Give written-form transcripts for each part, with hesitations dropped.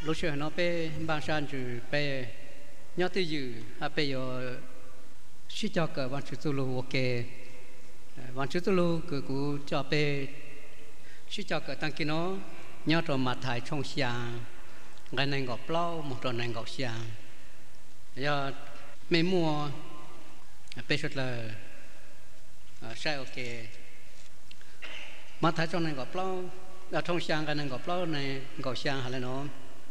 lúc xưa nó bé bang san chữ bé nhớ tới dữ à bé giờ suy cho cái văn chữ tu lu ok văn chữ tu lu cứ cú cho bé suy cho cái tăng kia nó nhớ rồi mặt thải trong xiang cái này ngọc lâu một trò này ngọc xiang giờ mấy mua bé rất là sai ok mặt thải trong này ngọc lâu là trong xiang cái này ngọc lâu này ngọc xiang hay là nó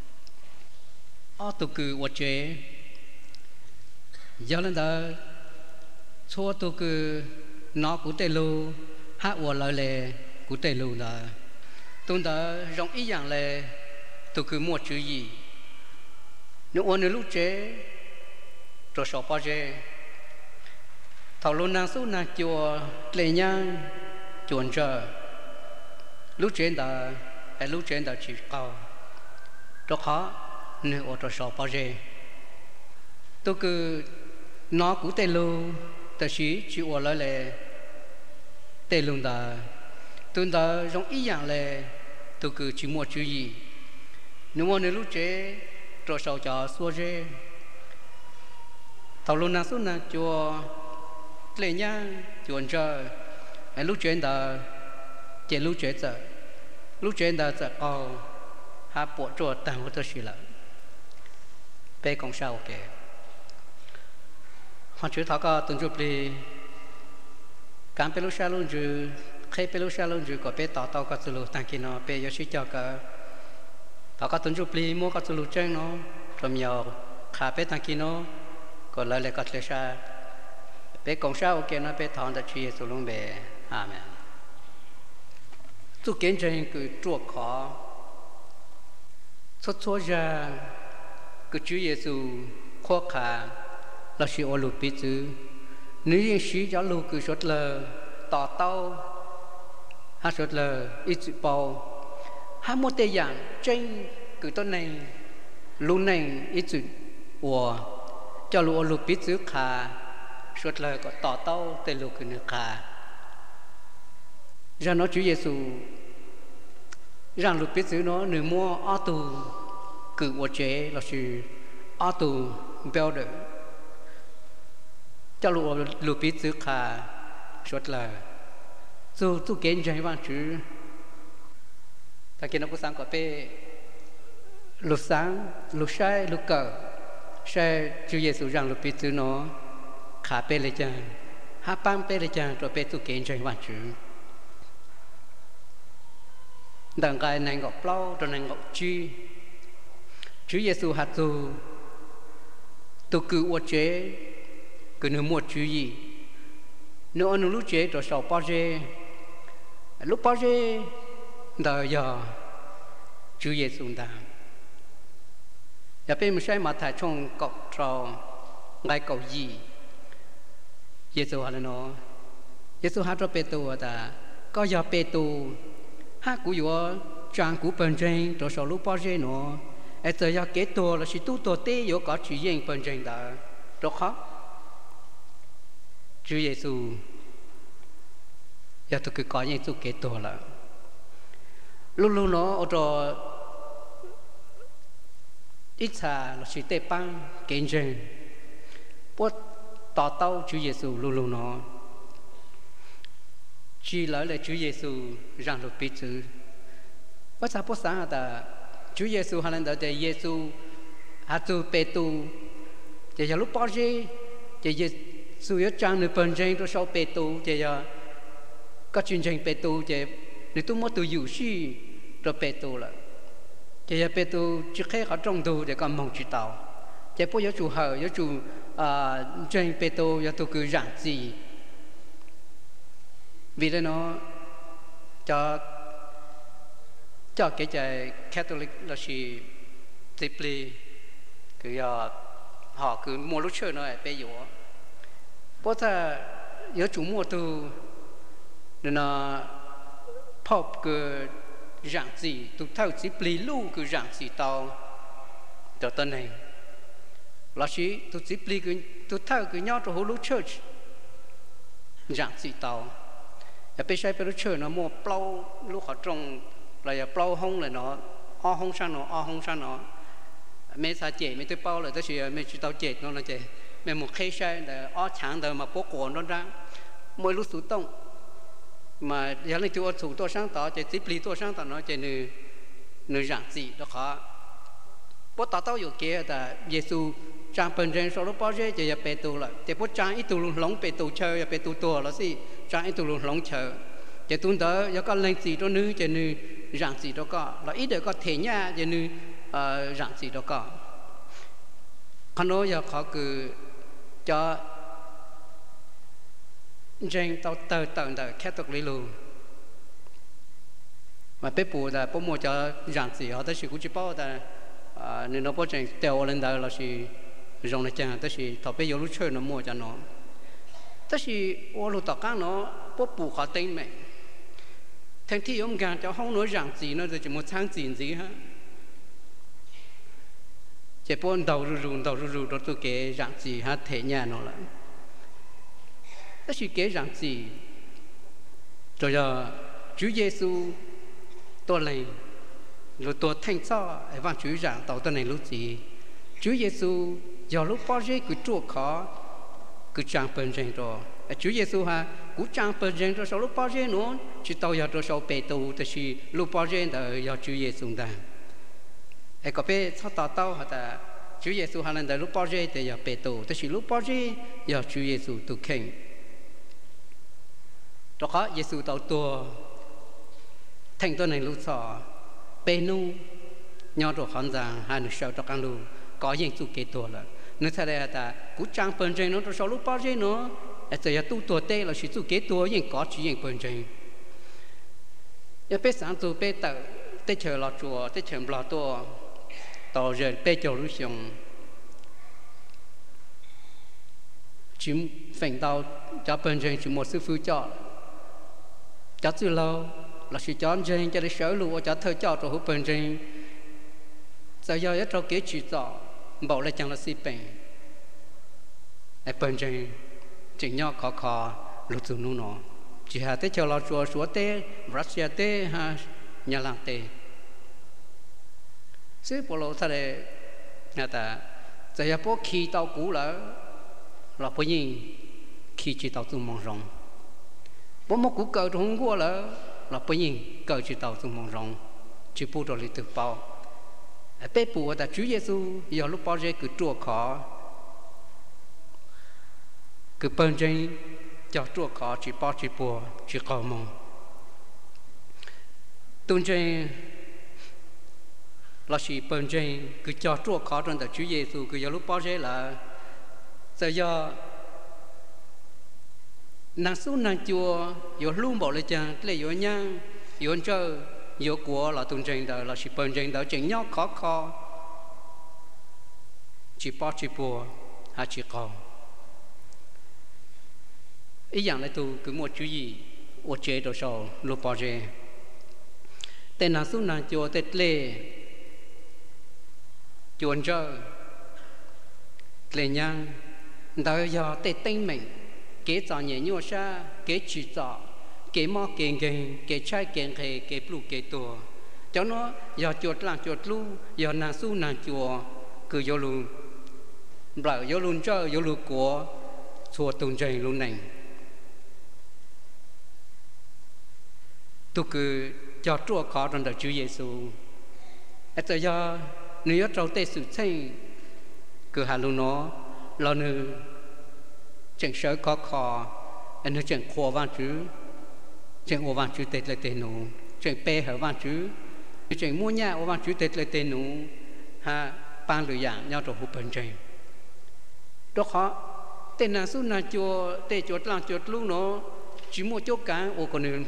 tụ cử vật chế giờ lên đó số tụ cử nó cũng tê lu hát vật lời lệ cũng tê lu là tôi đã rong ý dạng là tụ cử một chữ gì nếu ôn lúc chế rồi sao bao giờ thảo luận năng số năng chùa lệ nhang chuẩn chờ lúc chế đã hay lúc chế đã chỉ cao rất khó nếu ở trong shop bao giờ tôi cứ nó cũng tê lu ta chỉ chịu ở lại là tê luôn đó tôi đã giống ý dạng là tôi cứ chỉ một chữ gì nếu mà nếu lúc chế trong shop cho xua dê thảo luận năng suất năng cho lệ nhá chuẩn chờ lúc chế đó chỉ lúc chế đó sẽ có hai bộ trò tàng của tôi xí lại bé công sao ok họ chữ thọ có tuần chụp đi cán bé lúc sao luôn chứ khi bé lúc sao luôn chứ có bé tỏ tao có từ lúc tăng kia nó bé yêu cho cái thọ có tuần chụp đi mua có từ lúc chơi nó rồi nhiều khá bé tăng kia nó còn lại là có thể sao bé công sao ok nó bé thọ đã chia từ luôn bé amen tu kiến trình cứ chuộc khó xuất ra cái Chúa Giêsu khó khăn là sự ô lụt biết chứ nếu như sĩ giáo lưu cứ rất là tỏ tao hay rất là ít chữ bao hay một tệ dạng trên cái tôn này luôn này ít chữ của cho lưu ô lụt biết chứ khá rất là có tỏ tao tệ lưu cái nước khá ra nó Chúa Giêsu rằng lụt biết chứ nó nếu mua ô tô cứ vật chế là sự auto builder cho lũ biết giữ khá rất là dù tu kiến cho bạn chứ ta kiến nó cũng sáng có bé lũ sáng lũ sai lũ cờ sai Chúa Giêsu rằng lũ biết giữ nó khá bé lấy chăng hát băng bé lấy chăng rồi bé tu kiến cho bạn chứ đằng cái này ngọc lâu rồi này ngọc chi Chúa Giêsu hạt tu cử vật chế cứ nửa một chữ gì nếu anh lúc chế rồi sau bao giờ lúc bao giờ đời giờ Chúa Giêsu ta giờ bên mình sai mà thải trong cọc trò ngay cầu gì Giêsu hạt nó Giêsu hạt cho Pê-tô ta có giờ Pê-tô hát của vua trang của bên trên rồi sau lúc bao giờ nó ở đây giờ kế tổ là chỉ tu tổ tế yếu có chữ yên phần trình đó rất khó Chúa Giêsu giờ tôi cứ có những tu kế tổ là lúc lúc nó ở đó ít xa là chỉ tế băng kiến trình bớt tỏ tao Chúa Giêsu lúc lúc nó chỉ nói là Chúa Giêsu rằng được biết chữ bất sao bớt sáng là Chúa Giêsu hay là để Giêsu hạt tu Pê-tô thì giờ lúc bao giờ thì Giêsu ở trang nơi bên trên rồi sau Pê-tô thì giờ có chương trình Pê-tô thì nếu tôi muốn tôi hiểu suy rồi Pê-tô là thì giờ Pê-tô chỉ khi họ trong đầu thì còn mong chỉ tàu thì bây giờ chủ hở giờ chủ trên Pê-tô giờ tôi cứ giảng gì vì thế nó cho cái trái Catholic là chỉ deeply cứ họ cứ mua lúc chơi nó ấy bây giờ bố ta nhớ chủ mua từ nên là pop cứ giảng gì tụi thâu deeply lu cứ giảng gì tao cho tên này là chỉ tụi deeply cứ tụi thâu cứ nhau trong lúc church giảng gì tao bây giờ bây lúc chơi nó mua plau lúc họ trồng là giờ plau hông là nó o hông sang nó mấy sa chế mấy thứ bao là tức là mấy chú tao chế nó là chế mấy một khi sai là ó chẳng đời mà bố cổ nó ra mỗi lúc sụt tông mà giờ này chú ở sụt tôi sáng tỏ chế tiếp lý tôi sáng tỏ nó chế nữ giảng gì đó khó bố tao taoอยู่kia là Giêsu trang phần trên số lúc bao giờ chế bê tu là chế bố trang ít tu luôn lóng bê tu chơi bê tu tua là gì trang ít tu luôn lóng chơi chế tuân đó giờ có lên gì đó nữ chế nữ giảng gì đó có là ít được có thể nha chế nữ giảng gì đó có hắn nói giờ họ cứ cho trên tàu tờ khép tục lý luôn mà bé bù là bố mua cho giảng gì họ tới sự cũng chỉ bảo là nên nó bố trên tàu lên đó là sự dùng này chẳng tới sự thọ bé vô lúc chơi nó mua cho nó tới sự ô lô tàu cá nó bố bù họ tên mẹ thành thị ông gàng cho không nói giảng gì nó chỉ một tháng gì ha chỉ bốn đầu rù đó tôi kể giảng gì ha thể nhà nó là đó là kể giảng gì rồi giờ Chúa Giêsu tôi này rồi tôi thanh sao và Chúa giảng tàu tôi này lúc gì Chúa Giêsu giờ lúc bao giờ cứ chua khó cứ trang phần trên rồi Chúa Giêsu ha cũng trang phần trên rồi sau lúc bao giờ nữa chỉ tàu giờ rồi sau bê tu thì lúc bao giờ đời giờ Chúa Giêsu đang có bé sao tao hoặc là Chúa Giêsu hay là lúc bao giờ thì giờ bê tu thì lúc bao giờ giờ Chúa Giêsu tu kinh đó khó Giêsu tao tua thànhตัวnày lúc sọ bê nu nhau rồi khán giả hai người sau cho căn luôn có những chủ kế tua là nếu thế này là cú trang phần trên nó rồi sau lúc bao giờ nó giờ giờ tu tua tê là chỉ chủ kế tua những có chỉ những phần trên giờ bé sáng tu bé tự tê chờ lọt chùa tê chờ lọt tua tàu giờ bé chờ lúc xong chỉ phèn tàu cho phần trên chỉ một sư phụ cho từ lâu là sự chọn trên cho để sở lụa cho thơ cho rồi hút phần trên giờ giờ ít trâu kế chỉ rõ bảo là chẳng là si bền ai phần trên chỉ nhau khó lụt từ nô nó chỉ hà tới chờ lo chùa chúa tê Russia tê ha nhà làng tê xứ bộ lô ta để nhà ta giờ giờ bố khi tàu cũ là bố nhìn khi chỉ tàu từ mong rong bố một cú cờ trong qua là bố nhìn cờ chỉ tàu từ mong rong chỉ bố rồi từ bao bé bố ta Chúa Giêsu giờ lúc bao giờ cứ chùa khó cứ bên trên cho chùa khó chỉ bao chỉ bùa chỉ cầu mong tuần trên là chỉ bên trên cứ cho chùa khó trong ta Chúa Giêsu cứ giờ lúc bao giờ là giờ nàng su nàng chùa有路bảo là chàng lấy有nhang有chơi有果là tuần trên đó là chỉ bên trên đó chỉ nhau khó chỉ bao chỉ bùa hay chỉ cầu ý dạng là tu cứ một chú gì ở chế đồ sầu lúc bao giờ tên nàng su nàng chùa tên lệ chùa chơi lệ nhang đó giờ tên tên mình kế trò nhẹ nhua sa kế chỉ trò kế mò kế trái kế blu kế tua cho nó giờ chuột làng chuột lu giờ nàng su nàng chùa cứ vô luôn bảo vô luôn cho vô luôn của chùa tuần trời luôn này tôi cứ cho chùa khó trong đời Chúa Giêsu ở giờ nếu trâu tê sự xây cứ hà luôn nó lo nữa chuyện sở khó anh nói chuyện khoa văn chữ chuyện ô văn chữ tết là tên nụ chuyện pe hở văn chữ chuyện mua nhà ô văn chữ tết là tên nụ ha ban lựa dạng nhau trong hộp bên trên đó khó tên là số nào chùa tê chuột làng chuột lúc nó chỉ mua chỗ cá ô còn nữa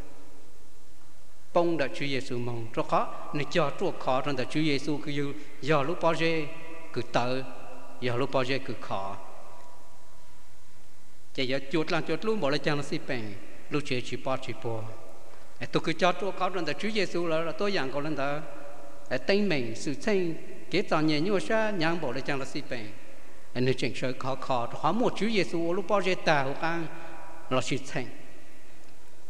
bông đã Chúa Giêsu mong đó khó nên cho chùa khó trong đời Chúa Giêsu cứ giờ lúc bao giờ cứ tự giờ lúc bao giờ cứ khó chỉ giờ chuột làng chuột luôn bỏ lại chàng là si bền lúc chơi chỉ bỏ tôi cứ cho tôi có trong đời Chúa Giêsu là tôi dạng có lên đó tên mình sự sinh kế toàn nhẹ như sao nhang bỏ lại chàng là si bền nên chuyện sợi khó hóa một Chúa Giêsu lúc bao giờ ta hữu can là sự sinh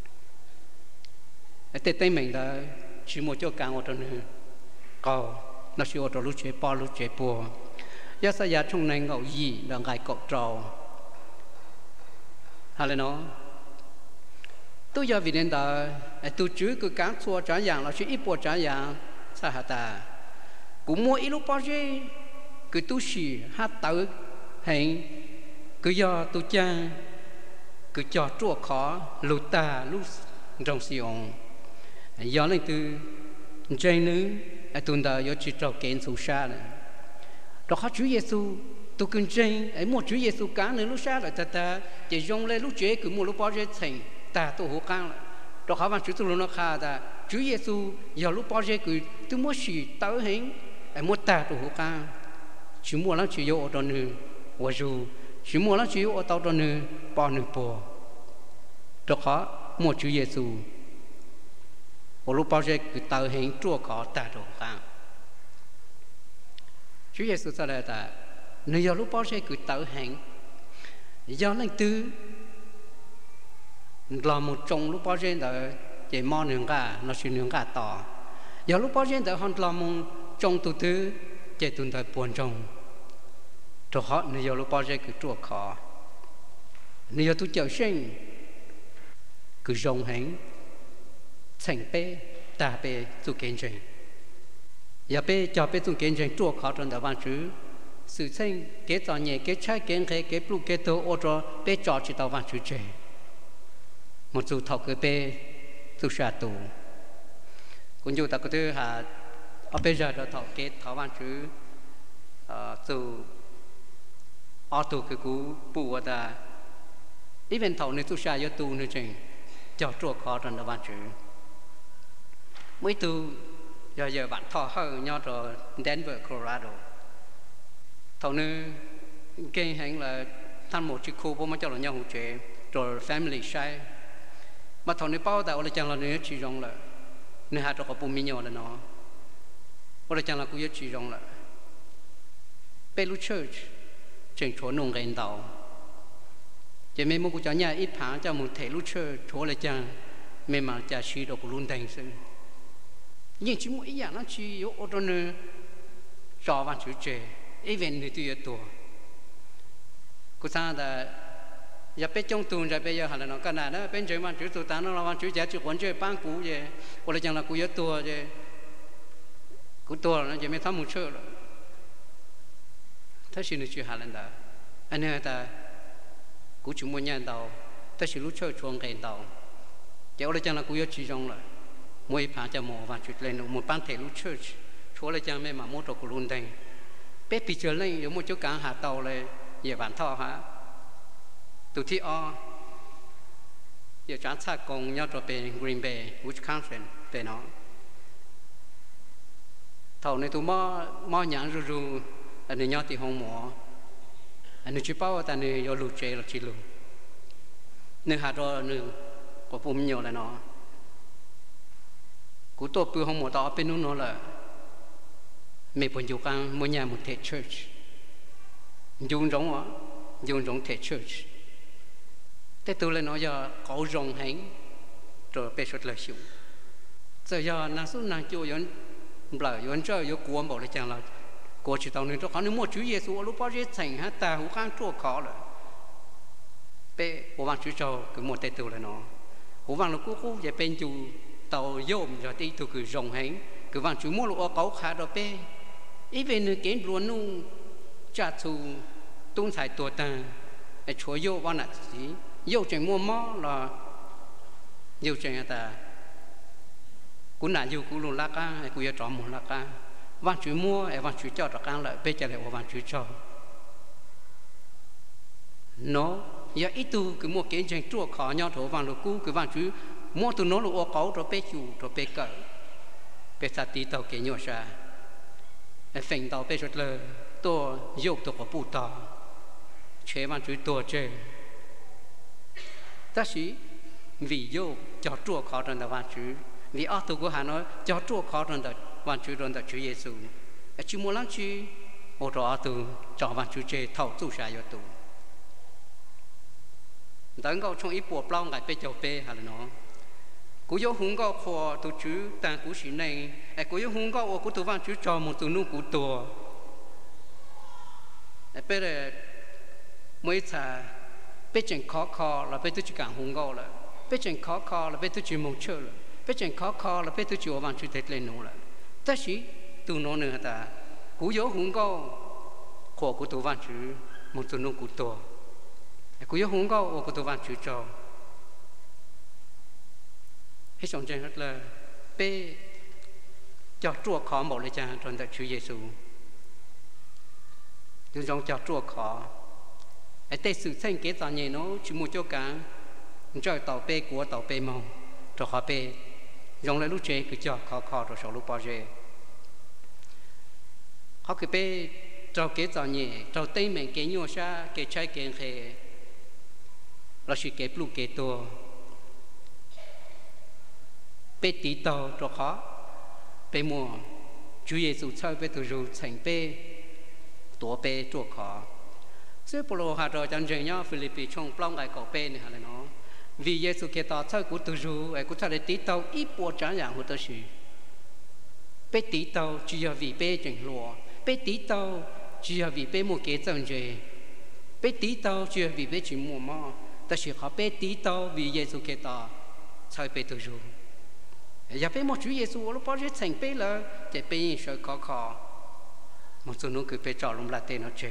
tên mình là chỉ một chỗ càng ở trong này có nó chỉ ở đó lúc chế bao lúc chế bùa giá sa giá trong này ngầu gì là ngày cọ trầu hay là nó tôi giờ vì nên là tôi chứ cứ cán xua trả dạng là chỉ ít bùa trả dạng sao hả ta cũng mua ít lúc bao giờ cứ tôi xì hát tới hay cứ do tôi cha cứ cho chua khó lụt ta lúc trong xiong do nên từ chơi nữ tuần đó do chỉ trò kén sâu xa này đó khó Chúa Giêsu tôi cần chơi ấy một Chúa Giêsu cá nữa lúc xa là ta chỉ dùng lên lúc chế cứ một lúc bao giờ thành ta tôi hô căng lại đó khó bạn Chúa tôi nó khá ta Chúa Giêsu giờ lúc bao giờ cứ tôi muốn xì tới hình ấy một ta tôi hô căng chỉ muốn lắm chỉ yêu đó nữa và dù chỉ muốn lắm chỉ yêu tao đó nữa bao nữa bỏ đó khó một Chúa Giêsu lúc bao giờ cứ tao hình chua khó ta đồ khang Chúa Giêsu sao lại ta nếu giờ lúc bao giờ cứ tao hình do nên tư là một trong lúc bao giờ là chỉ mong nương cả nó chỉ nương cả tỏ giờ lúc bao giờ là họ là một trong tụ tư chỉ tụi ta buồn trong cho họ nếu giờ lúc bao giờ cứ chua khó nếu giờ tụi chợ sinh cứ rong hình thành bê ta bê tu kiến trình giờ bê cho bê tu kiến trình chua khó trong đó văn chữ sự sinh kế tỏ nhẹ kế trái kế khế kế blu kế tô ô cho bê cho chỉ tao văn chữ chế một số thọ cái bê tu sa tù cũng như ta có thứ hà ở bây giờ đó thọ kế thọ văn chữ từ ở tù cái cú bù ở ta even thọ này tu sa do tu nữa trình cho chua khó trong đó văn chữ mấy tu giờ bạn thọ hơn nhau rồi Denver Colorado thầu nữ cái hành là tham một chiếc khu bố mà cho là nhau hỗ trợ rồi family sai mà thầu nữ bao đầu là chẳng là nữ chỉ rong là nữ hạt cho bố mình nhau là nó là chẳng là cũng yếu chỉ rong là Belu Church trên chỗ nông gần đầu chỉ mấy mối của cháu nhà ít tháng cho một thể lúc chơi chỗ là chẳng mấy mà cha suy đồ của luôn thành sự nhưng chỉ mỗi dạng nó chỉ yếu ô tô nữa cho bạn chủ chế even người tuyệt tuổi cô ta là giờ bé trong tuần rồi bây giờ hay là nó cái này đó bên chơi bạn chủ tụ ta nó là bạn chủ chế chỉ quấn chơi ban cũ vậy hoặc là chẳng là cũ yếu tuổi vậy cũ tuổi nó chỉ mới thăm một chơi rồi thế xin được chuyện hay là đó anh ấy ta cũ chúng mua nhà đầu thế xin lúc chơi chuông cái đầu kéo là chẳng là cũ yếu chỉ trong rồi mỗi phá cho mồ và chụp lên một ban thể lúc church chúa là cha mẹ mà mua đồ của luôn đây bé bị trở lên giống một chỗ cảng hạ tàu này về bản thọ hả tụi thi o giờ chán xa cùng nhau cho bên Green Bay Wisconsin về nó thầu này tụi mò nhãn ru anh ấy nhau thì không mỏ anh ấy chỉ bảo ta này do lụt chế là chỉ lụt nên hạ rồi nên có bùm nhiều là nó cú tổ bự không một tao bên nó là mấy bọn du cang mỗi nhà một thể church dùng giống thể church thế tôi lại nói giờ có rong hành rồi bây giờ là xíu giờ giờ năng suất năng chịu yon bờ yon chơi yon cuốn bảo là chẳng là của chỉ tao nên cho họ nếu mua Chúa Giêsu lúc bao giờ thành ha ta hú khang chua khó rồi bé hồ vang Chúa cho cứ một tay tôi là nó hồ vang là cú về bên chủ tàu dôm rồi đi từ cứ rong hành cứ vang Chúa mua lúa cấu khá rồi bé ý về nơi kiến luôn nu trả thù tung thải tua ta để chúa vô vào nãy gì vô chuyện mua mó là vô chuyện ta cũng là vô cũng luôn lá cá hay cũng cho một lá cá vang Chúa mua hay vang Chúa cho được cá lại bây giờ lại vang Chúa cho nó giờ ít tu cứ mua kiến chuyện chua khó nhau thổ vang lục cú cứ vang Chúa mua từ nó lúa cấu rồi bé chủ rồi bé cỡ bé sát tí tàu kiến nhỏ ra phèn tàu bây giờ là tôi dục tôi có bù tàu chế màជួយtôi chế ta chỉ vì dục cho chùa khó trong đó văn chú vì ở tôi của hà nói cho chùa khó trong đó văn chú trong đó Chúa Giêsu chỉ muốn lắm chứ ở đó tôi cho văn chú chế thầu tu sửa cho tôi等到從一波浪來被就被係咯， cú yếu hung có khó tụ chú tàn cú sĩ này cú yếu hung có ô cú tụ văn chú cho một tụ nu cú tua bây giờ mới thà bây giờ khó là bây giờ chỉ càng hung có là bây giờ khó là bây giờ chỉ mong chờ là bây giờ khó là bây giờ chỉ văn chú tết lên nụ là tất sĩ tụ nó nữa ta cú yếu hung có khó cú tụ văn chú một tụ nu cú tua cú yếu hung có ô cú tụ văn chú cho hết xong chuyện hết là bé cho chùa khó một lời cha trong đại Chúa Giêsu từ trong cho chùa khó ấy tây sự sinh kế toàn nhẹ nó chỉ một chỗ cả cho tàu bé của tàu bé mong cho họ bé dùng lại lúc chế cứ cho khó rồi sau lúc bao giờ họ cứ bé cho kế toàn nhẹ cho tây mình kế nhau xa kế trái kế khề là sự kế lục kế tua bé tí tàu cho khó bé mùa Chúa Giêsu chơi bé từ rồi thành bé tổ bé cho khó所以保罗下咗真正呀，菲律賓從幫佢個邊嚟係咯，vì Giêsu kia ta chơi của tự chủ, ai cũng thấy tí tàu ít bộ trả dạng của tự sự, bé tí tàu chỉ là vì bé chỉnh lúa, bé tí tàu chỉ là vì bé mua kế chân gì, bé tí tàu chỉ là vì bé chỉ mua mò,但是họ bé tí tàu vì Giêsu kia ta chơi bé tự chủ, giờ bé mua Chúa Giêsu lúc bao giờ thành bé là để bé nhìn sợ khó, một số nó cứ bé trò lùng là tên nó chơi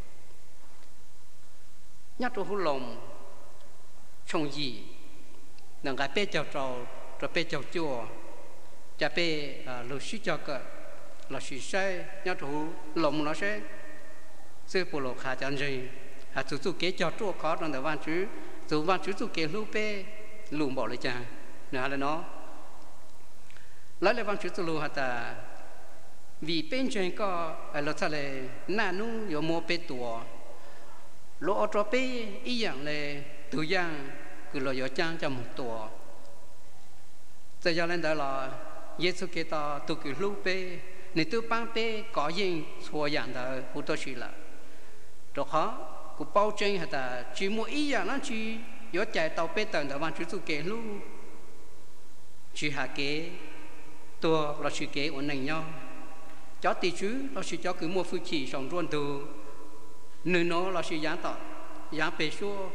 nhát đồ hú lồng trồng gì nâng cái bê chào trầu rồi bê chào chùa chả bê lô xí cho cỡ là xí sai nhát đồ hú lồng nó sẽ sư phụ lô khá chẳng gì chú chú kế cho chùa khó trong đời văn chú văn chú kế lưu bê lùm bỏ lại chàng nữa là nó lấy lại văn chú lưu hả ta vì bên trên có là sao là nà nu有mua bê tùa lỗ cho bé ý dạng là tự dạng cứ lo có trang cho một tổ giờ cho nên đó là Giêsu Kitô tu cứ lúc bé nên tu ban bé có những số dạng đó hữu tôi chỉ là rồi khó cũng bao chân hay là chỉ một ý dạng nó chỉ có chạy tàu bé tận đó mà chú tu kể lúc chỉ hạ kế tua là chỉ kế ổn định nhau cho tỷ chú là chỉ cho cứ mua phương chỉ sống luôn từ nơi nó là sự gián tọt gián bề xua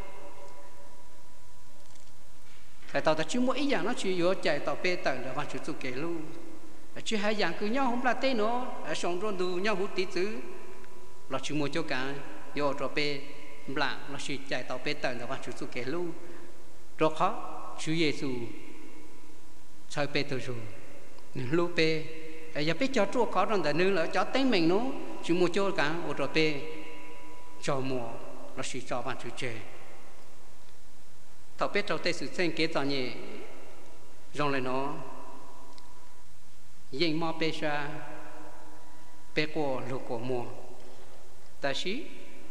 cái tàu ta chỉ mỗi ý dạng nó chỉ có chạy tàu bê tận để vào chủ tu kể luôn chỉ hai dạng cứ nhau không là tên nó sống rồi đủ nhau hút tí chứ là chỉ một chỗ cả vô rồi bê lạng là chỉ chạy tàu bê tận để vào chủ tu kể luôn rồi khó Chúa Giêsu chơi bê từ rồi lúc bê giờ biết cho chúa khó trong đời nương là cho tính mình nó chỉ một chỗ cả rồi bê cho mùa nó chỉ cho bạn chủ chế thầu biết trong tây sự sinh kế toàn nhẹ rong lại nó yên mò bê xa bê qua lục của mùa ta sĩ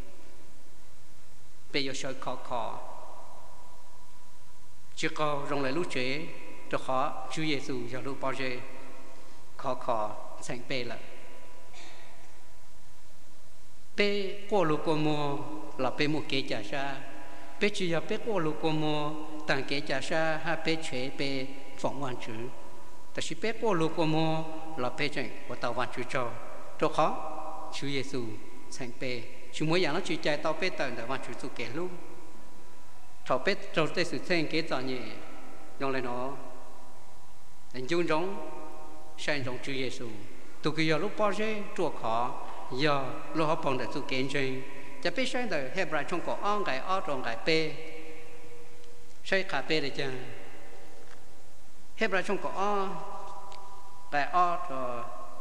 bê yêu sợi khó chỉ có rong lại lúc chế cho khó Chúa Giêsu giờ lúc bao giờ khó thành bê lại bé qua lục của mùa là bé một kế trả sa bé chỉ là bé qua lục của mùa tàng kế trả sa ha bé chế bé phỏng hoàn chữแต่是bé qua lục của mùa là bé chạy của tàu hoàn chữ cho khó Chúa Giêsu thành bé chúng mỗi dạng nó chỉ chạy tàu bé tàu để hoàn chữ tu kể luôn thọ bé trong cái sự thành kế toàn nhẹ用来nó anh dung giống sang giống Chúa Giêsu tu cái giờ lúc bao giờ chùa khó giờ lúc họ bằng để tu kiến trình,จะไปใช้แต่เฮบราชงก็อ้องไก่อ้อตรงไก่เป้ใช้ขาเป้เลยจังเฮบราชงก็อ้อไก่อ้อตรง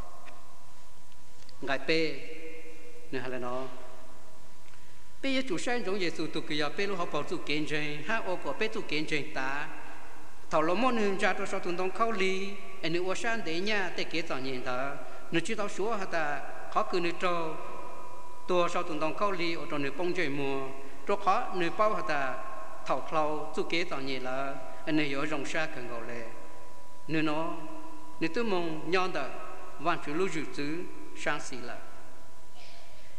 ไก่เป้เนี่ยอะไรเนาะเป้จุดใช้ตรงเยซูตุกิยาเป้ลูกเขาบอกtu kiến trìnhห้าโอก็เป้tu kiến trìnhตาถอดลมหนึ่งจากตัวสตุนตรงเข้าลีอันนี้ว่าฉันเดียร์แต่เกี่ยต่อเย็นตานึกชื่อเราชัวร์ฮะแต่เขาคือนึกตัวสตุนตรงเข้าลีอตัวนึกปงใจมัวตัวเขานึกเป้าฮะแต่ถอดเราสุเกี่ยต่อเย็นละอันนี้有รงชากันเขาเลยนึกเนาะนึกตัวมองย้อนแต่วันจุลุจุจื้อช่างสีละ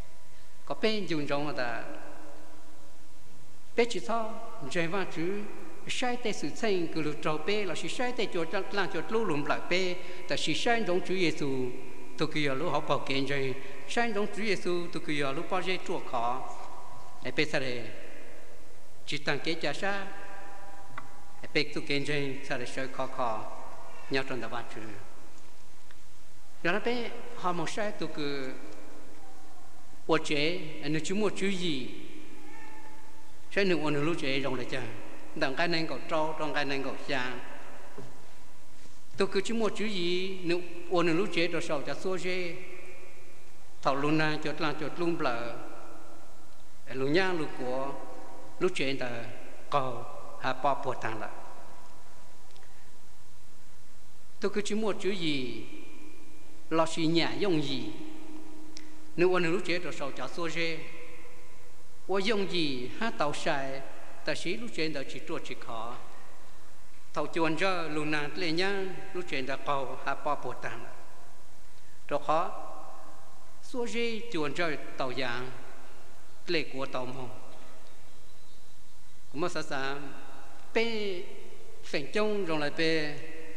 ก็เป็นยุ่งจงฮะแต่เป็นจิตเขาใจวันจุ sai tê sự sinh cứ lúc trâu bê là sai tê cho làm cho lúc lùm lại bêแต่sai giống Chúa Giêsu tôi cứ giờ lúc họ bảo kiện rồi sai giống Chúa Giêsu tôi cứ giờ lúc bao giờ chuộc khó ai bê sao để chỉ tăng kế trả sa ai bê tôi kiện rồi sao để soi khó nhau trong đạo Chúa giờ nó bê họ một sai tôi cứ我觉anh nói chú một chú gì sai nữa anh lúc chế rồi lại chăng đằng cái này có trâu trong cái này có giang tôi cứ chú một chú gì nữa anh lúc chế rồi sau cho số chế thầu luôn na cho làm cho luôn bờ lúc nhang lúc của lúc chế là cầu hà bỏ bột thằng lại tôi cứ chú một chú gì lo suy nhả dùng gì nếu anh lúc chế rồi sau cho số chế我用意哈到晒，但是路线的去做去考，头转着路南那样路线的高还把不当了，这好，所以转着导阳，累过导梦，我们说啥，被分钟用来被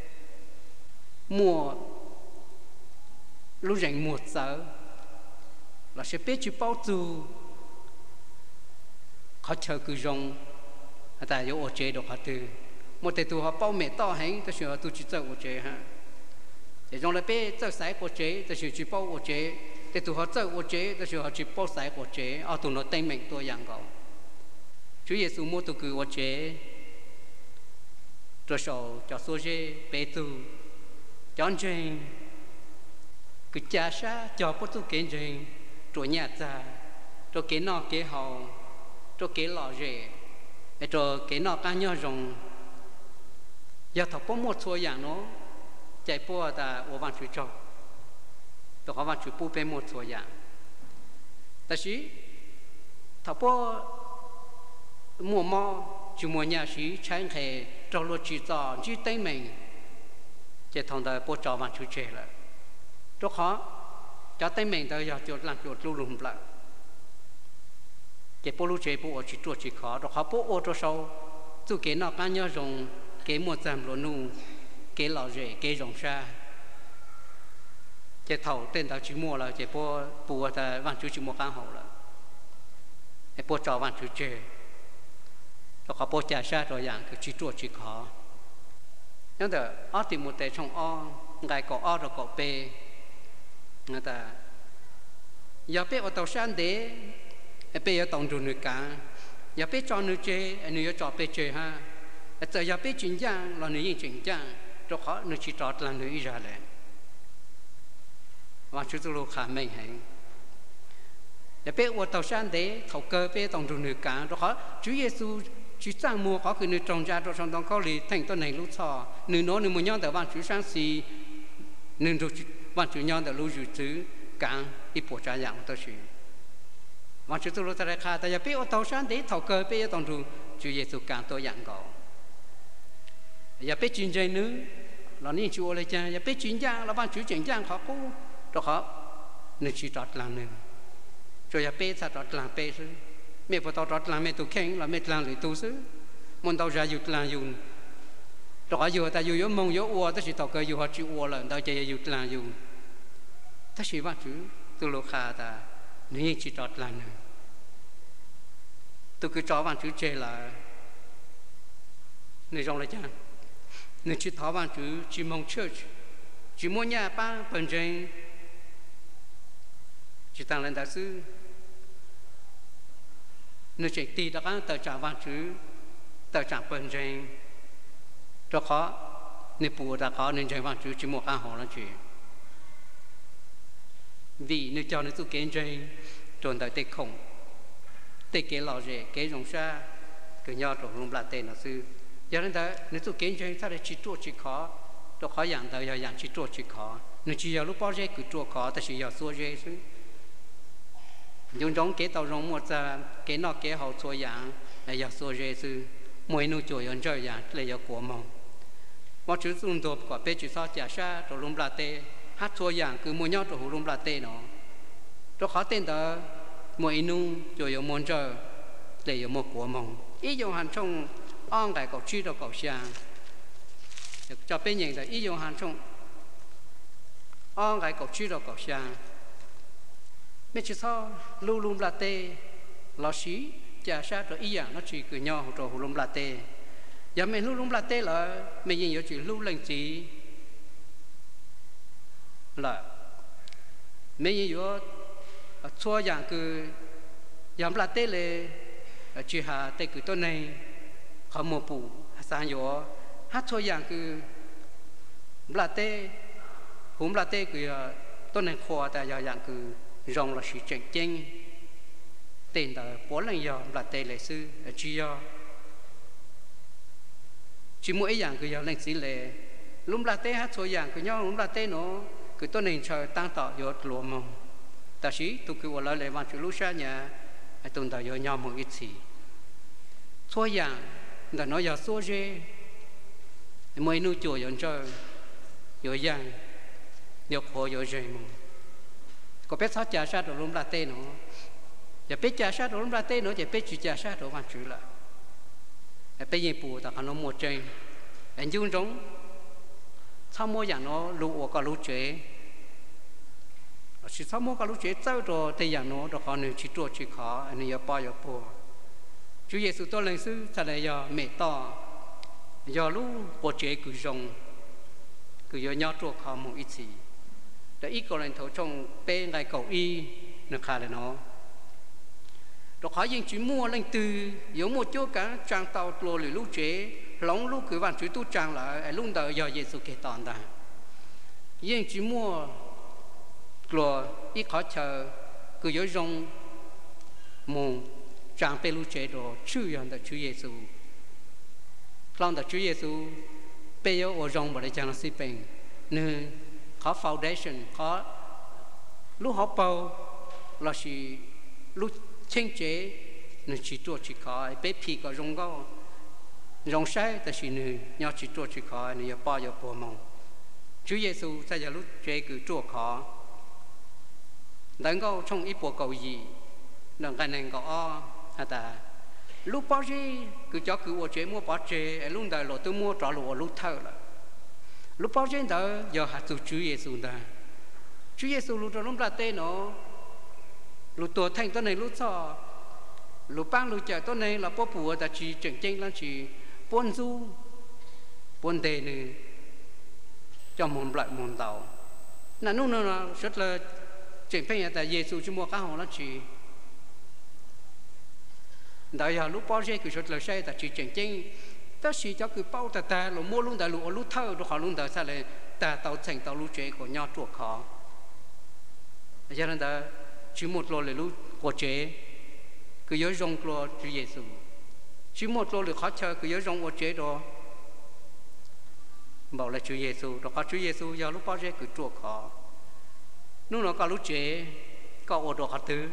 摸路人摸走，那是被去包住。เขาเชื่อคือจงแต่ยกโอเจดอกเขาตือหมดแต่ตัวเขาเป้าเมตต่อให้แต่เชื่อตัวจิตใจโอเจฮะแต่จงเลยเป้เจ้าสายโอเจแต่เชื่อจิตเป้าโอเจแต่ตัวเขาเจ้าโอเจแต่เชื่อเขาจิตเป้าสายโอเจเอาตัวเราเต็มเหม่งตัวอย่างเขาchúa Giêsu muaตัวคือโอเจตัวสาวจะโซเจเปตูจอนเจงคือจ่าชาจ่อปุ๊ตุเกนเจงตัวหยาจ่าตัวเกนนอกเกหอcho cái lò rễ, cho cái nọ cá nhau rồng, giờ thọ có một số dạng nó chạy po ta ở văn chữ cho, tôi có văn chữ pu bên một số dạng,但是thọ po mùa mò chỉ mùa nhà sĩ trái hệ cho luật chỉ cho chỉ tên mình, chỉ thằng ta po cho văn chữ trẻ là, cho khó, cho tên mình ta giờ cho làm cho lưu lùm lại. cái bộ lưu chế bộ chỉ chuột chỉ khó, rồi họ bộ ô cho sau, chú cái nọ cá nhau rồng, cái một trăm lúa nu, cái lò rễ, cái rồng sa, cái thầu tên tao chỉ mua là cái bộ ta văn chú chỉ mua cá hậu là, cái bộ trò văn chú chế, rồi họ bộ trả sa rồi dạng cái chỉ chuột chỉ khó, nhưng mà ở tìm một tệ trong o, ngày có o rồi có p, người ta, giờ p ở tàu san để bây giờ tổng trung người cả, giờ bây cho người chơi, người cho bây chơi ha, giờ bây chuyển giang là người chuyển giang, cho họ người chỉ cho là người ra lại, và chúng tôi khá mạnh hành, giờ bây ở tàu san để thầu cơ bây tổng trung người cả, cho họ Chúa Giêsu chỉ sang mua họ cứ người trồng ra cho trong đó có lì thànhตัวไหนรู้ชอngười nói người muốn nhauแต่วันChúa sáng xì, người rồiวันChúa nhauแต่รู้อยู่ซื้อcàng ít bộ trả dạng tôi xí. Mà chúng tôi nói ra tại vì ở tàu sáng để thầu cơ bây giờ tổng trung Chúa Giêsu càng tôi dạng gạo, giờ bây chuyện gì nữa là nên Chúa lấy cha, giờ bây chuyện giang là ban Chúa chuyện giang họ cũng cho họ nên chỉ trọt làm nữa, rồi giờ bây giờ trọt làm bây chứ, mẹ vợ tao trọt làm mẹ tụi khen là mẹ làm lại tu chứ, muốn tao ra dục làm dùng, rồi họ dục ta dục yếu mong yếu uo, ta chỉ tao cơ dục họ chịu uo là tao chạy dục làm dùng, ta chỉ ban Chúa tôi lô khá ta nên chỉ trọt làm nữa. Tôi cứ cho bạn chữ chê là nơi trong này chăng nơi chỉ tháo bạn chữ chỉ mong church chỉ muốn nhà ba phần trên chỉ tăng lên đại sư nơi chỉ tì đã có tờ trả bạn chữ tờ trả phần trên cho khó nơi bùa đã có nên chơi bạn chữ chỉ một ăn hồ là chuyện vì nơi cho nơi tôi kiến trên trồn tại tây khổng tê cái lò rễ cái rồng sa cái nhau trong lồng bát tên là sư giờ nên ta nếu tôi kiến chơi ta để chỉ chuột chỉ khó tôi khó dạng ta giờ dạng chỉ chuột chỉ khó nếu chỉ giờ lúc bao giờ cứ chuột khó ta chỉ giờ xua rễ sư dùng giống cái tàu rồng một giờ cái nọ cái hậu xua dạng là giờ xua rễ sư mỗi nụ chuột giờ chơi dạng là giờ của mong mà chú dùng đồ của bé chú sao trả sa trong lồng bát tên hát xua dạng cứ mỗi nhau trong lồng bát tên nó tôi khó tên ta mỗi nung rồi有梦着，来有么国梦，一种很重 ông cái cầu chi đâu cầu sang cho bên nhìn là ý dùng hàng chung ông cái cầu chi đâu cầu sang mấy chỉ sao lưu lùm là tê lò xí chả sát rồi ý dạng nó chỉ cứ nhau rồi hồ lùm là tê giờ mình lưu lùm là tê là mình nhìn chỉ lưu lên chỉ là mình nhìn xua dạng cứ giảm là tê lệ chỉ hà tê cứตัวnày họ mua bù sang yếu hát xua dạng cứ là tê cũng là tê cứตัวnày khoa tại giờ dạng cứ rong là sự tranh tranh tên là bốn lần giờ là tê lệ sư chỉ mỗi dạng cứ giờ lên xí lệ lúc là tê hát xua dạng cứ nhau lúc là tê nó cứตัวnày chờ tăng tạo yếu lúa mông ta sĩ tôi cứ nói lại văn chữ lúc sáng nhà tôi đã có nhau một ít gì xua dạng là nói giờ xua dê mấy nuôi chùa dọn chơi dọn dạng nhiều khổ nhiều dây mông có biết sao trả sát rồi luôn là tên nó giờ biết trả sát rồi luôn là tên nó giờ biết chỉ trả sát rồi văn chữ là bây giờ bù ta nó một trên anh dung giống sao mua dạng nó lụa có lụa chế chỉ sao mua cái lúa chế trâu rồi thì dạng nó được họ nên chỉ trộn chỉ khó anh ấy bao giờ bùa Chúa Giêsu tôi lên sư thật là giờ mẹ to giờ lúa bộ chế cứ rong cứ giờ nhau trộn khó một ít gì để ít có lần thấu trong bên ngày cầu y nó khá là nó được họ những chỉ mua lên từ giống một chỗ cả trang tàu lúa lúa chế lóng lúa cứ van chữ tu trang lại lúc đầu giờ Giêsu kể toàn ra những chỉ mua lúa ít khó chờ cứ nhớ rong mù trang bê lúa chế đồ chữ yon的Chúa Giêsu lòng的Chúa Giêsu bây giờ ở rong bởi trang là sĩ bình nên có foundation có lúa họ bao là chỉ lúa清chế nên chỉ做chỉ có bé phi có rong cao rong saiแต่是nên nhau chỉ 做只có nên bao giờ bao mong Chúa Giêsu在这lúa chế cứ 做khó能够从一波cầu gì能个能够啊ta lúc bao giờ cứ cho cứ ở chế mua bao chế lúc đó lo tôi mua trả lo lúc thâu là lúc bao giờ đó giờ hạt Chúa Giêsu đó Chúa Giêsu lúc đó lúc là tên nó lúc tuổi thànhตัวnày lúc sao lúc bang lúc trẻตัวnày là bao bùa ta chỉ chỉnh chỉnh là chỉ buôn du buôn đề này cho môn lại môn tàu là lúc nó rất là chuyện phải là Giêsu chỉ mua cá hồng nó chỉ đại giờ lúc bao giờ cứ rất là say ta chỉ chỉnh chỉnh ta chỉ cho cứ bao ta lúc mua luôn ta lúc thâu lúc họ luôn ta sao lại ta tàu thành tàu lúc chế của nhau chuột khó cho nên ta chỉ một lô là lúc của chế cứ nhớ rong lô Chúa Giêsu chỉ một lô là khó chơi cứ nhớ rong của chế đó bảo là Chúa Giêsu đó có Chúa Giêsu giờ lúc bao giờ cứ chuột khó lúc nó có lúc chế có ô đồ hạt thứ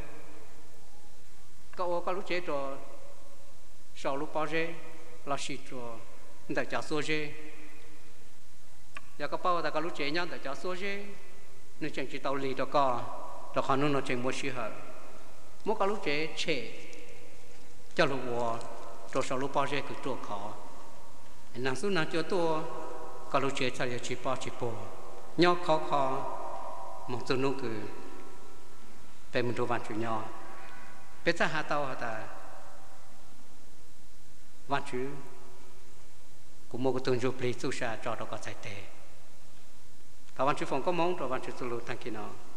có lúc chế rồi sau lúc bao giờ là xịt rồi để cho số chế giờ có bao giờ có lúc chế nhau để cho số chế nên chẳng chỉ tàu lì đó có đó họ nó chẳng mua xí hở mỗi có lúc chế chế cho lúc vua rồi sau lúc bao giờ cứ trộn khó năng suất năng cho tôi có lúc chế cho chỉ bao nhau khó một số nông cứ về một đồ văn chủ nhỏ bây giờ hạ tàu ta văn chủ của một cái tuần du lịch su sa cho đó có giải tệ các văn chủ phòng có mong rồi văn chủ sulu thằng kia nó